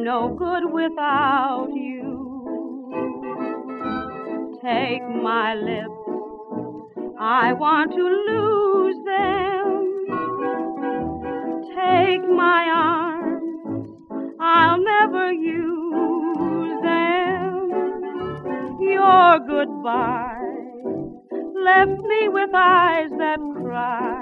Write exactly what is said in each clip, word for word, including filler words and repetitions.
no good without you. Take my lips, I want to lose them. Take my arms, I'll never use them. Your goodbye left me with eyes that cry.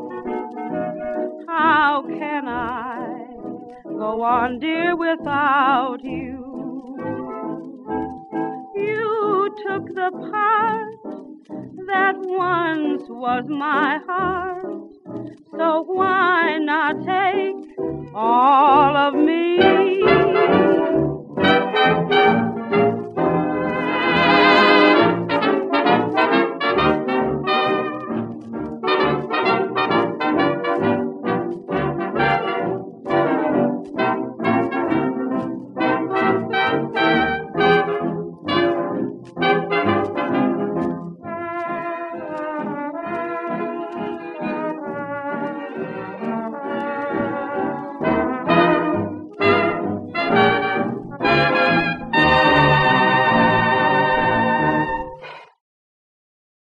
How can I go on, dear, without you? You took the part that once was my heart, so why not take all of me?